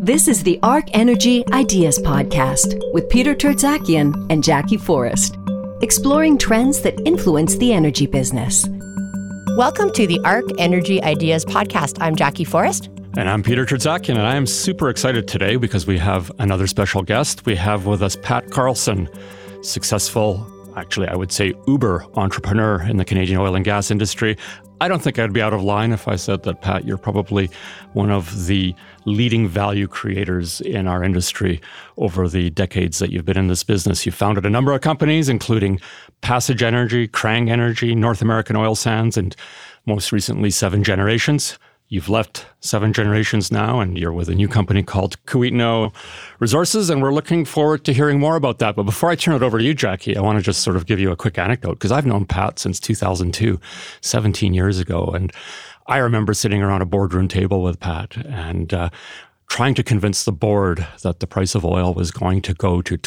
This is the ARC Energy Ideas Podcast with Peter Tertzakian and Jackie Forrest, exploring trends that influence the energy business. Welcome to the ARC Energy Ideas Podcast. I'm Jackie Forrest. And I'm Peter Tertzakian, and I am super excited today because we have another special guest. We have with us Pat Carlson, successful, actually I would say uber entrepreneur in the Canadian oil and gas industry. I don't think I'd be out of line if I said that, Pat, you're probably one of the leading value creators in our industry over the decades that you've been in this business. You've founded a number of companies, including Passage Energy, Crang Energy, North American Oil Sands, and most recently, Seven Generations. You've left Seven Generations now, and you're with a new company called Kiwetinohk Resources, and we're looking forward to hearing more about that. But before I turn it over to you, Jackie, I want to just sort of give you a quick anecdote, because I've known Pat since 2002, 17 years ago, and I remember sitting around a boardroom table with Pat and trying to convince the board that the price of oil was going to go to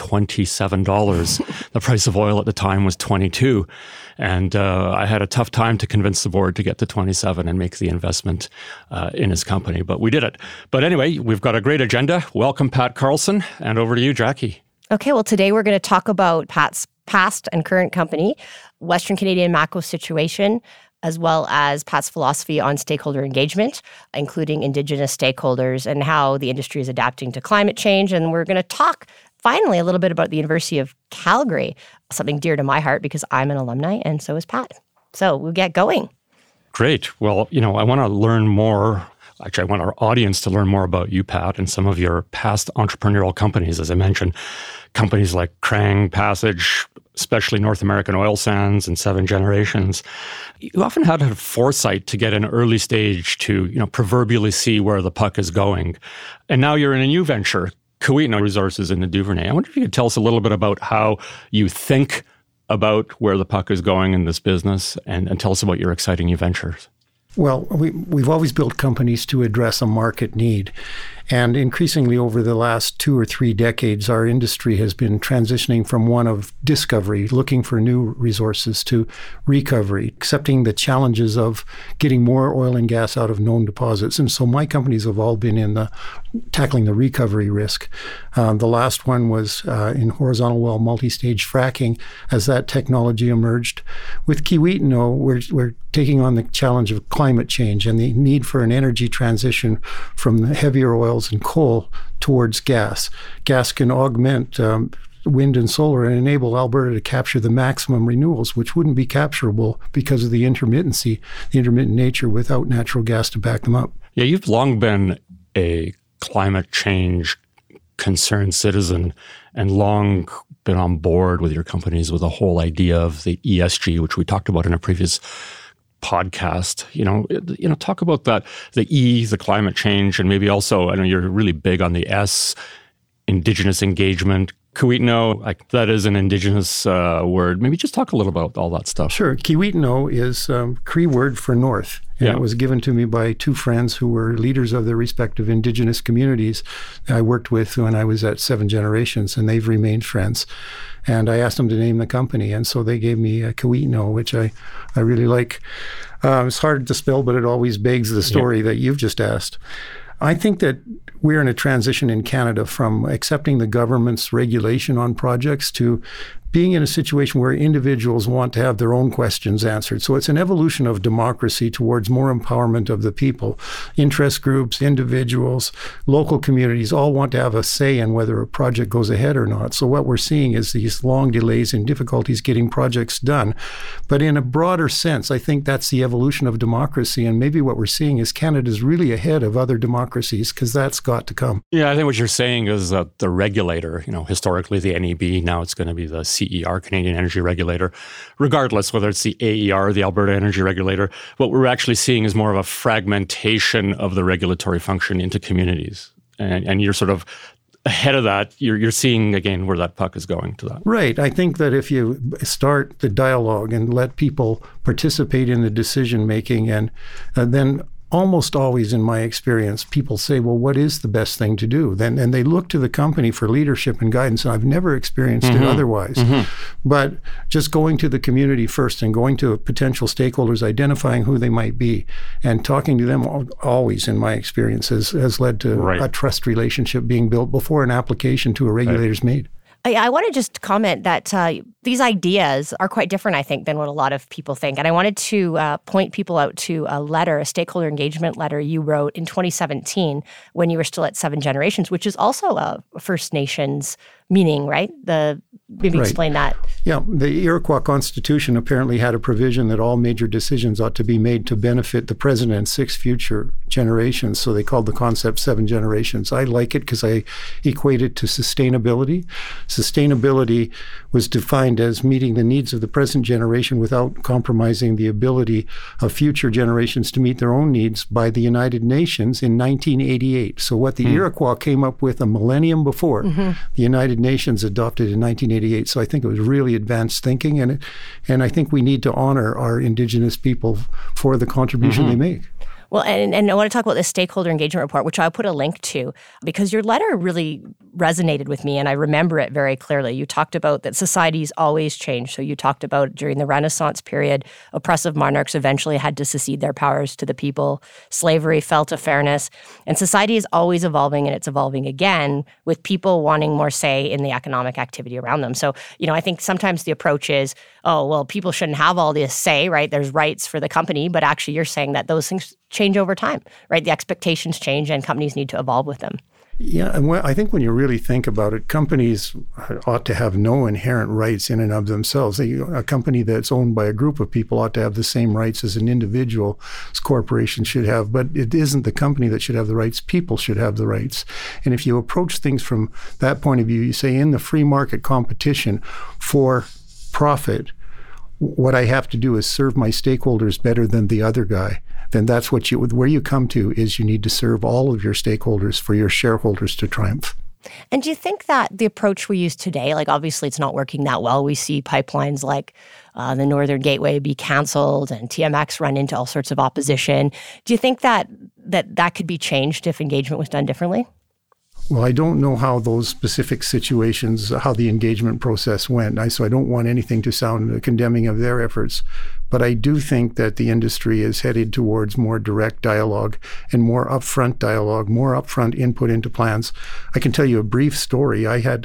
$27. The price of oil at the time was $22. And I had a tough time to convince the board to get to 27 and make the investment in his company. But we did it. But anyway, we've got a great agenda. Welcome, Pat Carlson. And over to you, Jackie. Okay, well, today we're going to talk about Pat's past and current company, Western Canadian macro situation, as well as Pat's philosophy on stakeholder engagement, including Indigenous stakeholders and how the industry is adapting to climate change. And we're going to talk finally a little bit about the University of Calgary, something dear to my heart because I'm an alumni and so is Pat. So we'll get going. Great. Well, I want to learn more. Actually, I want our audience to learn more about you, Pat, and some of your past entrepreneurial companies. As I mentioned, companies like Crang, Passage, especially North American Oil Sands and Seven Generations. You often had a foresight to get an early stage to, proverbially see where the puck is going. And now you're in a new venture, Kiwetinohk Resources in the Duvernay. I wonder if you could tell us a little bit about how you think about where the puck is going in this business and tell us about your exciting new ventures. Well, we've always built companies to address a market need. And increasingly over the last 2 or 3 decades, our industry has been transitioning from one of discovery, looking for new resources, to recovery, accepting the challenges of getting more oil and gas out of known deposits. And so my companies have all been in tackling the recovery risk. The last one was in horizontal well multi-stage fracking as that technology emerged. With Kiwetinohk, we're taking on the challenge of climate change and the need for an energy transition from the heavier oils and coal towards gas. Gas can augment wind and solar and enable Alberta to capture the maximum renewables, which wouldn't be capturable because of the intermittent nature without natural gas to back them up. Yeah, you've long been a climate change concerned citizen and long been on board with your companies with the whole idea of the ESG, which we talked about in a previous podcast. Talk about that, the E, the climate change, and maybe also, I know you're really big on the S, Indigenous engagement. Kiwetinohk, that is an Indigenous word. Maybe just talk a little about all that stuff. Sure. Kiwetinohk is Cree word for north. And It was given to me by 2 friends who were leaders of their respective Indigenous communities that I worked with when I was at Seven Generations, and they've remained friends. And I asked them to name the company, and so they gave me Kiwetinohk, which I really like. It's hard to spell, but it always begs the story that you've just asked. I think that we're in a transition in Canada from accepting the government's regulation on projects to being in a situation where individuals want to have their own questions answered. So it's an evolution of democracy towards more empowerment of the people. Interest groups, individuals, local communities all want to have a say in whether a project goes ahead or not. So what we're seeing is these long delays and difficulties getting projects done. But in a broader sense, I think that's the evolution of democracy. And maybe what we're seeing is Canada's really ahead of other democracies because that's got to come. Yeah, I think what you're saying is that the regulator, historically the NEB, now it's going to be the CER, Canadian Energy Regulator, regardless whether it's the AER, the Alberta Energy Regulator, what we're actually seeing is more of a fragmentation of the regulatory function into communities. And you're sort of ahead of that. You're seeing, again, where that puck is going to that. Right. I think that if you start the dialogue and let people participate in the decision-making and then almost always, in my experience, people say, well, what is the best thing to do? And they look to the company for leadership and guidance, and I've never experienced it otherwise. But just going to the community first and going to potential stakeholders, identifying who they might be, and talking to them always, in my experience, has led to a trust relationship being built before an application to a regulator is made. I want to just comment that these ideas are quite different, I think, than what a lot of people think. And I wanted to point people out to a stakeholder engagement letter you wrote in 2017 when you were still at Seven Generations, which is also a First Nations meaning, right? Maybe explain that. Yeah, the Iroquois Constitution apparently had a provision that all major decisions ought to be made to benefit the present and 6 future generations. So they called the concept Seven Generations. I like it because I equate it to sustainability. Sustainability was defined as meeting the needs of the present generation without compromising the ability of future generations to meet their own needs by the United Nations in 1988. So what the Iroquois came up with a millennium before, the United Nations adopted in 1988. So I think it was really advanced thinking, and I think we need to honor our Indigenous people for the contribution they make. Well, and I want to talk about this stakeholder engagement report, which I'll put a link to, because your letter really resonated with me, and I remember it very clearly. You talked about that societies always change. So you talked about during the Renaissance period, oppressive monarchs eventually had to cede their powers to the people. Slavery fell to fairness. And society is always evolving, and it's evolving again with people wanting more say in the economic activity around them. So, I think sometimes the approach is, oh, well, people shouldn't have all this say, right? There's rights for the company, but actually you're saying that those things change over time, right? The expectations change and companies need to evolve with them. Yeah, and I think when you really think about it, companies ought to have no inherent rights in and of themselves. A company that's owned by a group of people ought to have the same rights as an individual corporation should have, but it isn't the company that should have the rights. People should have the rights. And if you approach things from that point of view, you say in the free market competition for profit, what I have to do is serve my stakeholders better than the other guy. Then that's where you come to is you need to serve all of your stakeholders for your shareholders to triumph. And do you think that the approach we use today, like obviously it's not working that well. We see pipelines like the Northern Gateway be canceled and TMX run into all sorts of opposition. Do you think that could be changed if engagement was done differently? Well, I don't know how those specific situations, how the engagement process went. So I don't want anything to sound condemning of their efforts. But I do think that the industry is headed towards more direct dialogue and more upfront dialogue, more upfront input into plans. I can tell you a brief story. I had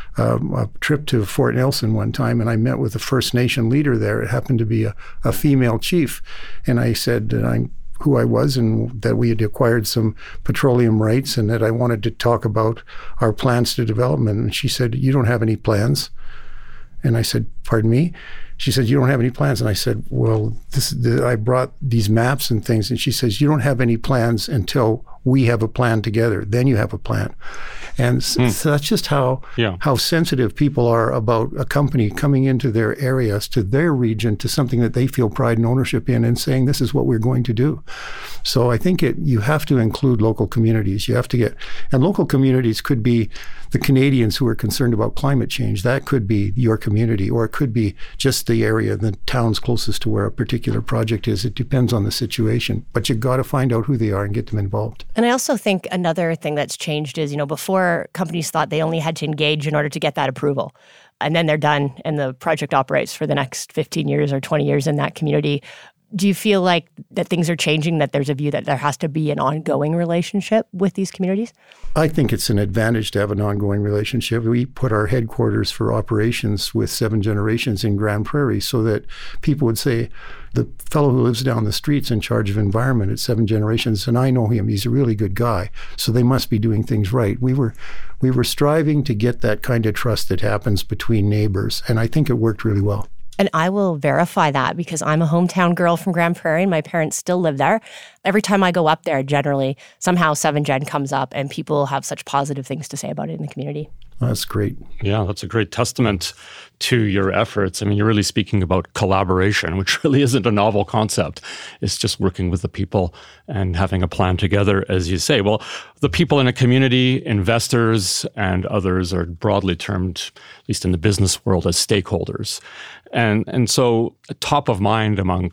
a trip to Fort Nelson one time, and I met with a First Nation leader there. It happened to be a female chief. And I said that who I was and that we had acquired some petroleum rights and that I wanted to talk about our plans to development. And she said, "You don't have any plans?" And I said, "Pardon me?" She said, "You don't have any plans?" And I said, "Well, I brought these maps and things." And she says, "You don't have any plans until we have a plan together. Then you have a plan." And so that's just how sensitive people are about a company coming into their areas, to their region, to something that they feel pride and ownership in, and saying, this is what we're going to do. So I think you have to include local communities. And local communities could be the Canadians who are concerned about climate change. That could be your community, or it could be just the area, the towns closest to where a particular project is. It depends on the situation. But you've got to find out who they are and get them involved. And I also think another thing that's changed is, before companies thought they only had to engage in order to get that approval. And then they're done and the project operates for the next 15 years or 20 years in that community. Do you feel like that things are changing, that there's a view that there has to be an ongoing relationship with these communities? I think it's an advantage to have an ongoing relationship. We put our headquarters for operations with Seven Generations in Grand Prairie so that people would say, the fellow who lives down the street's in charge of environment at Seven Generations, and I know him. He's a really good guy, so they must be doing things right. We were striving to get that kind of trust that happens between neighbors, and I think it worked really well. And I will verify that because I'm a hometown girl from Grand Prairie and my parents still live there. Every time I go up there, generally, somehow 7Gen comes up and people have such positive things to say about it in the community. That's great. Yeah, that's a great testament to your efforts. I mean, you're really speaking about collaboration, which really isn't a novel concept. It's just working with the people and having a plan together, as you say. Well, the people in a community, investors, and others are broadly termed, at least in the business world, as stakeholders. And so top of mind amongst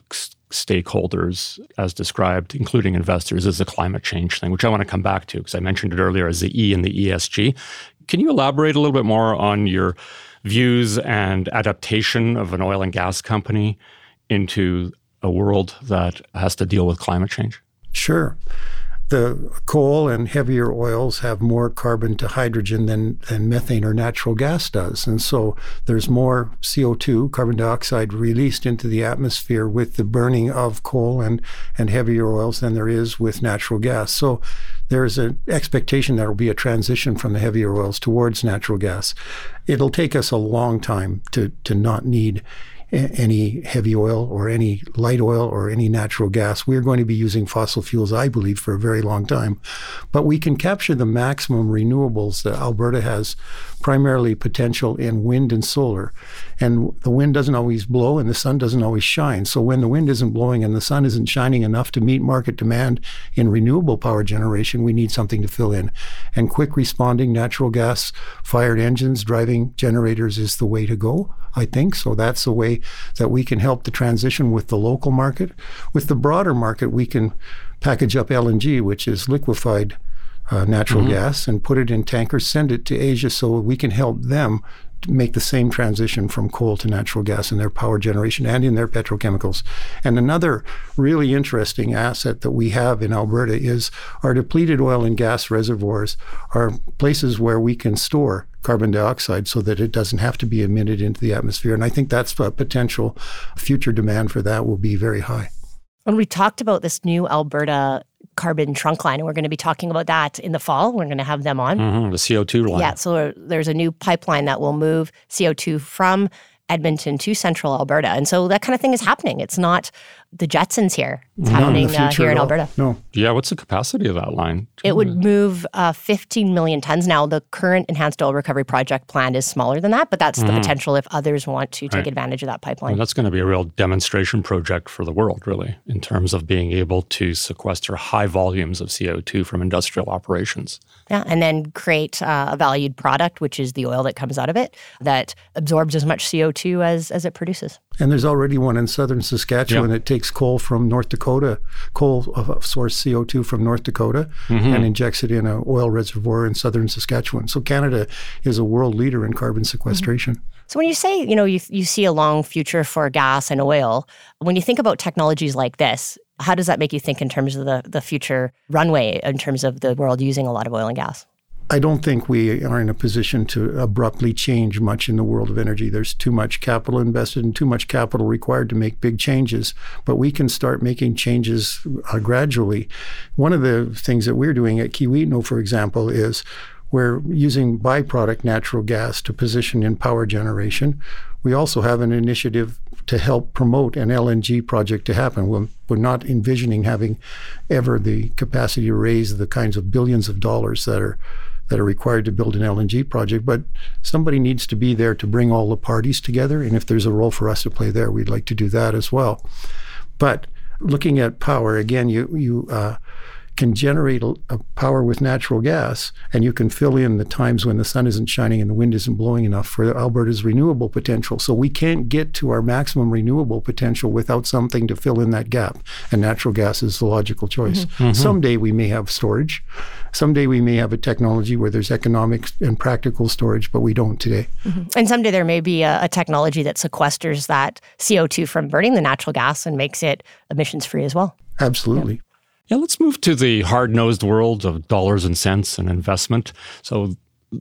stakeholders, as described, including investors, is the climate change thing, which I want to come back to because I mentioned it earlier as the E in the ESG. Can you elaborate a little bit more on your views and adaptation of an oil and gas company into a world that has to deal with climate change? Sure. The coal and heavier oils have more carbon to hydrogen than methane or natural gas does. And so there's more CO2, carbon dioxide, released into the atmosphere with the burning of coal and heavier oils than there is with natural gas. So there's an expectation that there will be a transition from the heavier oils towards natural gas. It'll take us a long time to not need any heavy oil or any light oil or any natural gas. We're going to be using fossil fuels, I believe, for a very long time. But we can capture the maximum renewables that Alberta has, primarily potential in wind and solar. And the wind doesn't always blow and the sun doesn't always shine. So when the wind isn't blowing and the sun isn't shining enough to meet market demand in renewable power generation, we need something to fill in. And quick responding natural gas fired engines driving generators is the way to go, I think. So that's the way that we can help the transition with the local market. With the broader market, we can package up LNG, which is liquefied natural gas, and put it in tankers, send it to Asia so we can help them to make the same transition from coal to natural gas in their power generation and in their petrochemicals. And another really interesting asset that we have in Alberta is our depleted oil and gas reservoirs are places where we can store carbon dioxide so that it doesn't have to be emitted into the atmosphere. And I think that's a potential future demand for that will be very high. When we talked about this new Alberta carbon trunk line, and we're going to be talking about that in the fall. We're going to have them on. The CO2 line. Yeah, so there's a new pipeline that will move CO2 from Edmonton to central Alberta. And so that kind of thing is happening. It's not the Jetsons here. It's happening here in Alberta. No. Yeah, what's the capacity of that line? It would move 15 million tons. Now, the current Enhanced Oil Recovery Project plan is smaller than that, but that's the potential if others want to take advantage of that pipeline. Well, that's going to be a real demonstration project for the world, really, in terms of being able to sequester high volumes of CO2 from industrial operations. Yeah, and then create a valued product, which is the oil that comes out of it, that absorbs as much CO2 as it produces. And there's already one in southern Saskatchewan that takes coal from North Dakota, source CO2 from North Dakota, and injects it in an oil reservoir in southern Saskatchewan. So Canada is a world leader in carbon sequestration. So when you say, you see a long future for gas and oil, when you think about technologies like this, how does that make you think in terms of the future runway, in terms of the world using a lot of oil and gas? I don't think we are in a position to abruptly change much in the world of energy. There's too much capital invested and too much capital required to make big changes, but we can start making changes gradually. One of the things that we're doing at Kiwetinoong, for example, is we're using byproduct natural gas to position in power generation. We also have an initiative to help promote an LNG project to happen. We're not envisioning having ever the capacity to raise the kinds of billions of dollars that are required to build an LNG project, but somebody needs to be there to bring all the parties together. And if there's a role for us to play there, we'd like to do that as well. But looking at power, again, you can generate a power with natural gas, and you can fill in the times when the sun isn't shining and the wind isn't blowing enough for Alberta's renewable potential. So we can't get to our maximum renewable potential without something to fill in that gap. And natural gas is the logical choice. Someday we may have storage. Someday we may have a technology where there's economic and practical storage, but we don't today. And someday there may be a technology that sequesters that CO2 from burning the natural gas and makes it emissions-free as well. Absolutely. Yeah, let's move to the hard-nosed world of dollars and cents and investment. So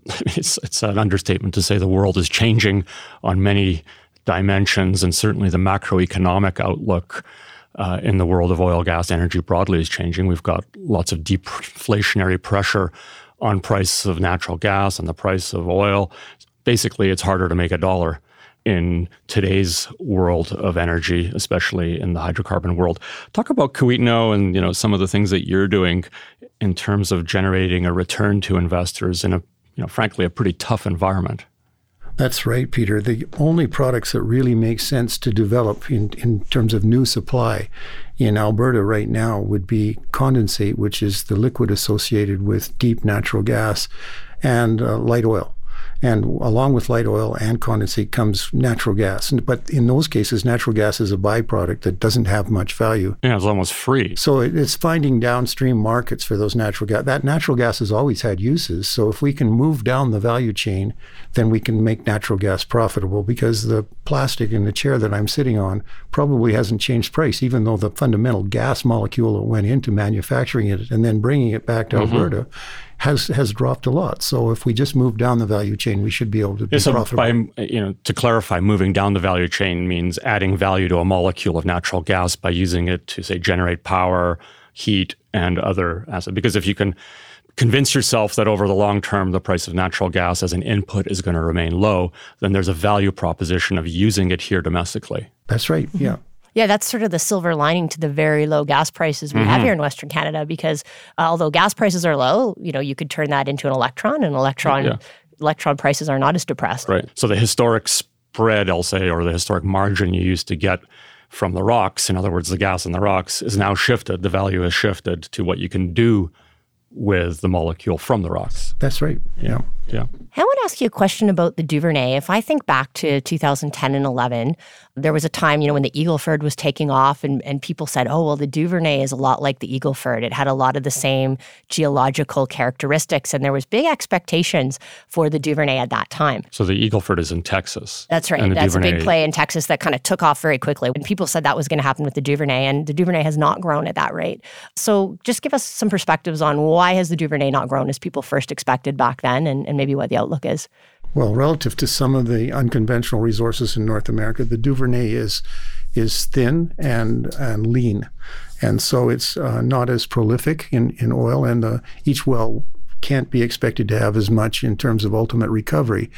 it's an understatement to say the world is changing on many dimensions, and certainly the macroeconomic outlook in the world of oil, gas, energy broadly is changing. We've got lots of deflationary pressure on price of natural gas and the price of oil. Basically, it's harder to make a dollar in today's world of energy, especially in the hydrocarbon world. Talk about Kiwetinoong and some of the things that you're doing in terms of generating a return to investors in frankly, a pretty tough environment. That's right, Peter. The only products that really make sense to develop in terms of new supply in Alberta right now would be condensate, which is the liquid associated with deep natural gas, and light oil. And along with light oil and condensate comes natural gas. But in those cases, natural gas is a byproduct that doesn't have much value. Yeah, it's almost free. So it's finding downstream markets for those natural gas. That natural gas has always had uses. So if we can move down the value chain, then we can make natural gas profitable, because the plastic in the chair that I'm sitting on probably hasn't changed price, even though the fundamental gas molecule that went into manufacturing it and then bringing it back to Alberta has dropped a lot. So if we just move down the value chain, we should be able to be profitable. To clarify, moving down the value chain means adding value to a molecule of natural gas by using it to, say, generate power, heat, and other assets. Because if you can convince yourself that over the long term, the price of natural gas as an input is going to remain low, then there's a value proposition of using it here domestically. That's right, yeah. Yeah, that's sort of the silver lining to the very low gas prices we have here in Western Canada, because although gas prices are low, you could turn that into an electron, and electron prices are not as depressed. Right. So the historic spread, I'll say, or the historic margin you used to get from the rocks, in other words, the gas in the rocks, is now shifted. The value has shifted to what you can do with the molecule from the rocks. That's right. Yeah. I want to ask you a question about the Duvernay. If I think back to 2010 and 11, there was a time, when the Eagleford was taking off and people said, oh, well, the Duvernay is a lot like the Eagleford. It had a lot of the same geological characteristics, and there was big expectations for the Duvernay at that time. So the Eagleford is in Texas. That's right. That's Duvernay, a big play in Texas that kind of took off very quickly. And people said that was going to happen with the Duvernay, and the Duvernay has not grown at that rate. So just give us some perspectives on why has the Duvernay not grown as people first expected back then, and maybe what the outlook is. Well, relative to some of the unconventional resources in North America, the Duvernay is thin and lean. And so it's not as prolific in oil, and each well can't be expected to have as much in terms of ultimate recovery.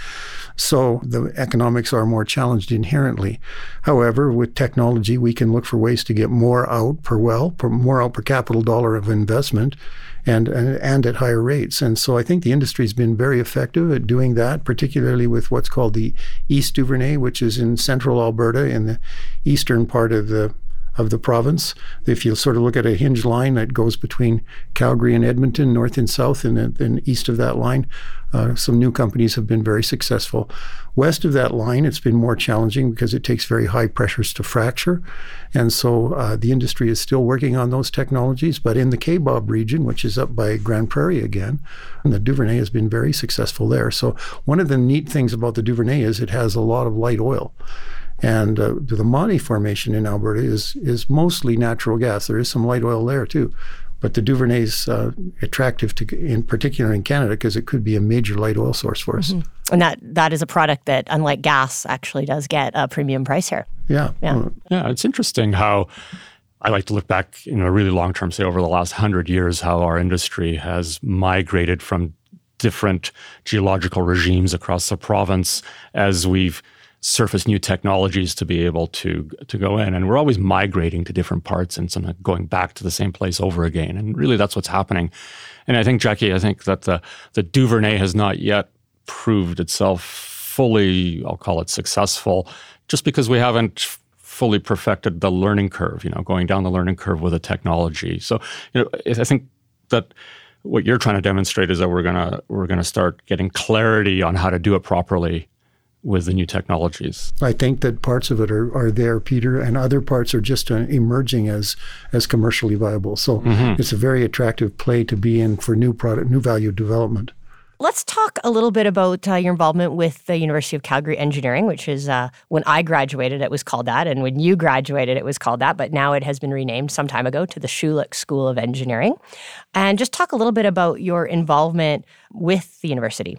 So the economics are more challenged inherently. However, with technology, we can look for ways to get more out per well, more out per capital dollar of investment, and at higher rates. And so I think the industry's been very effective at doing that, particularly with what's called the East Duvernay, which is in central Alberta, in the eastern part of the province. If you sort of look at a hinge line that goes between Calgary and Edmonton, north and south, and then east of that line, some new companies have been very successful. West of that line, it's been more challenging because it takes very high pressures to fracture. And so the industry is still working on those technologies. But in the Kaybob region, which is up by Grande Prairie again, the Duvernay has been very successful there. So one of the neat things about the Duvernay is it has a lot of light oil. And the Montney Formation in Alberta is mostly natural gas. There is some light oil there too. But the Duvernay is attractive, in particular in Canada, because it could be a major light oil source for us. And that is a product that, unlike gas, actually does get a premium price here. Yeah. It's interesting how I like to look back in a really long term, say over the last 100 years, how our industry has migrated from different geological regimes across the province as we've surface new technologies to be able to go in. And we're always migrating to different parts and sometimes going back to the same place over again. And really that's what's happening. And I think, Jackie, that the Duvernay has not yet proved itself fully, I'll call it successful, just because we haven't fully perfected the learning curve, going down the learning curve with the technology. So, I think that what you're trying to demonstrate is that we're gonna start getting clarity on how to do it properly with the new technologies. I think that parts of it are there, Peter, and other parts are just emerging as commercially viable. So it's a very attractive play to be in for new value development. Let's talk a little bit about your involvement with the University of Calgary Engineering, which is when I graduated, it was called that. And when you graduated, it was called that. But now it has been renamed some time ago to the Schulich School of Engineering. And just talk a little bit about your involvement with the university.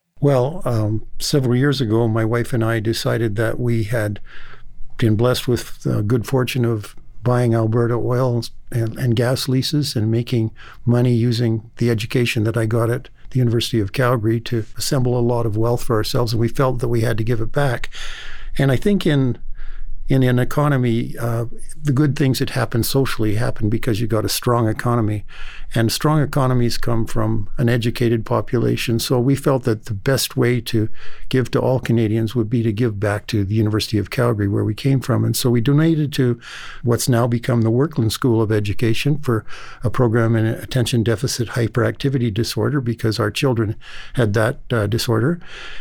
Well, several years ago, my wife and I decided that we had been blessed with the good fortune of buying Alberta oil and gas leases and making money using the education that I got at the University of Calgary to assemble a lot of wealth for ourselves. And we felt that we had to give it back. And I think in in an economy, the good things that happen socially happen because you got a strong economy. And strong economies come from an educated population. So we felt that the best way to give to all Canadians would be to give back to the University of Calgary, where we came from. And so we donated to what's now become the Workland School of Education for a program in attention deficit hyperactivity disorder, because our children had that disorder.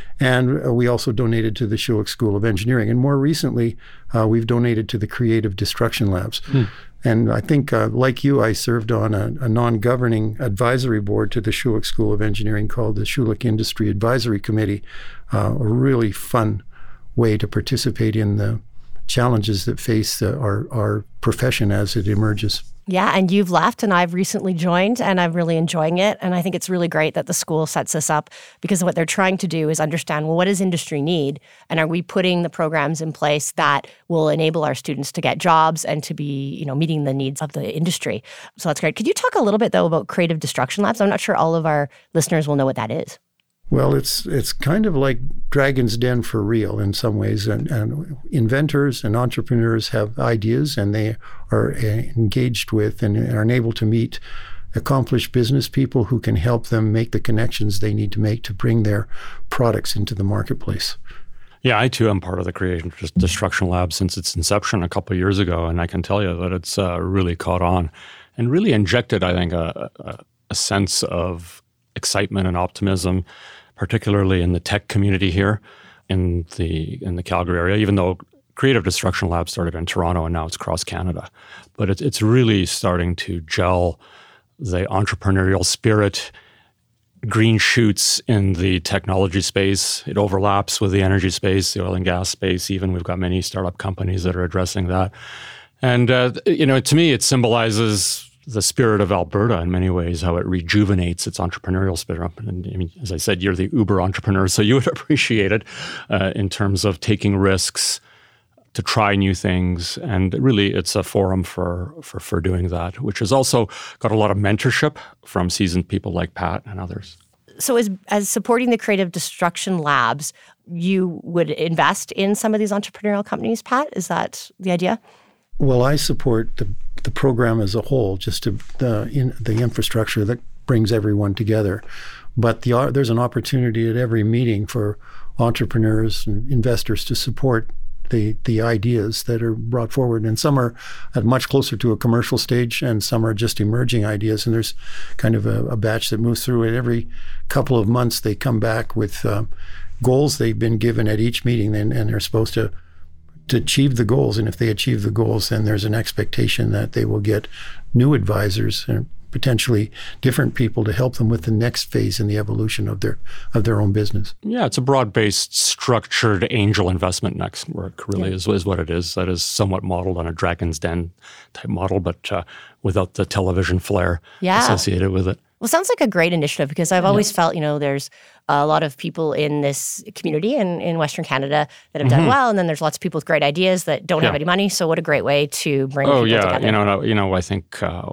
And we also donated to the Schulich School of Engineering. And more recently, we've donated to the Creative Destruction Labs. And I think, like you, I served on a non-governing advisory board to the Schulich School of Engineering called the Schulich Industry Advisory Committee, a really fun way to participate in the challenges that face our profession as it emerges. Yeah, and you've left and I've recently joined and I'm really enjoying it. And I think it's really great that the school sets us up, because what they're trying to do is understand, well, what does industry need? And are we putting the programs in place that will enable our students to get jobs and to be, meeting the needs of the industry? So that's great. Could you talk a little bit, though, about Creative Destruction Labs? I'm not sure all of our listeners will know what that is. Well, it's kind of like Dragon's Den for real in some ways. And inventors and entrepreneurs have ideas, and they are engaged with and are able to meet accomplished business people who can help them make the connections they need to make to bring their products into the marketplace. Yeah, I too am part of the Creative Destruction Lab since its inception a couple of years ago, and I can tell you that it's really caught on and really injected, I think, a sense of excitement and optimism, particularly in the tech community here in the Calgary area, even though Creative Destruction Lab started in Toronto and now it's across Canada. But it's really starting to gel the entrepreneurial spirit, green shoots in the technology space. It overlaps with the energy space, the oil and gas space. Even we've got many startup companies that are addressing that. And, to me, it symbolizes the spirit of Alberta in many ways, how it rejuvenates its entrepreneurial spirit. And I mean, as I said, you're the Uber entrepreneur, so you would appreciate it in terms of taking risks to try new things. And really, it's a forum for doing that, which has also got a lot of mentorship from seasoned people like Pat and others. So as supporting the Creative Destruction Labs, you would invest in some of these entrepreneurial companies, Pat? Is that the idea? Well, I support the program as a whole, just the infrastructure that brings everyone together. But there's an opportunity at every meeting for entrepreneurs and investors to support the ideas that are brought forward. And some are at much closer to a commercial stage, and some are just emerging ideas. And there's kind of a batch that moves through it. Every couple of months, they come back with goals they've been given at each meeting, and they're supposed to achieve the goals. And if they achieve the goals, then there's an expectation that they will get new advisors and potentially different people to help them with the next phase in the evolution of their own business. Yeah, it's a broad-based, structured angel investment network, really, is what it is. That is somewhat modeled on a Dragon's Den type model, but without the television flair associated with it. Well, it sounds like a great initiative, because I've always felt, there's a lot of people in this community in Western Canada that have done well, and then there's lots of people with great ideas that don't have any money. So what a great way to bring people together. I think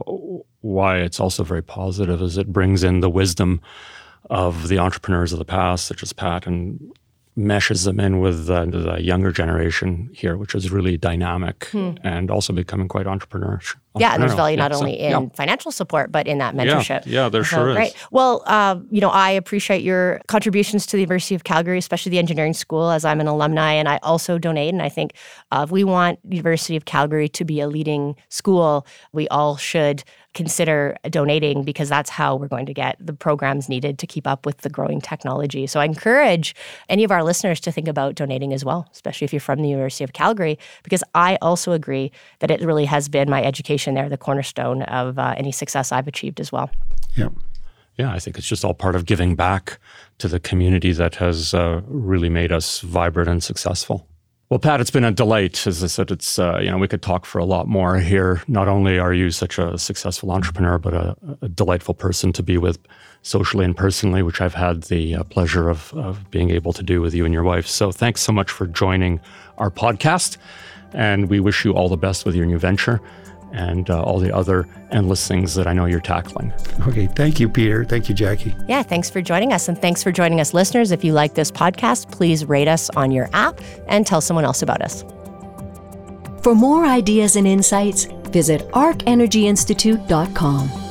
why it's also very positive is it brings in the wisdom of the entrepreneurs of the past, such as Pat, and meshes them in with the younger generation here, which is really dynamic and also becoming quite entrepreneurial. Yeah, and there's value not only in financial support, but in that mentorship. Yeah, there sure is. Right. Well, I appreciate your contributions to the University of Calgary, especially the engineering school, as I'm an alumni, and I also donate. And I think if we want University of Calgary to be a leading school, we all should consider donating, because that's how we're going to get the programs needed to keep up with the growing technology. So I encourage any of our listeners to think about donating as well, especially if you're from the University of Calgary, because I also agree that it really has been my education there, the cornerstone of any success I've achieved as well. Yeah. Yeah, I think it's just all part of giving back to the community that has really made us vibrant and successful. Well, Pat, it's been a delight. As I said, it's we could talk for a lot more here. Not only are you such a successful entrepreneur, but a delightful person to be with socially and personally, which I've had the pleasure of being able to do with you and your wife. So thanks so much for joining our podcast, and we wish you all the best with your new venture and all the other endless things that I know you're tackling. Okay. Thank you, Peter. Thank you, Jackie. Yeah, thanks for joining us. And thanks for joining us, listeners. If you like this podcast, please rate us on your app and tell someone else about us. For more ideas and insights, visit arcenergyinstitute.com.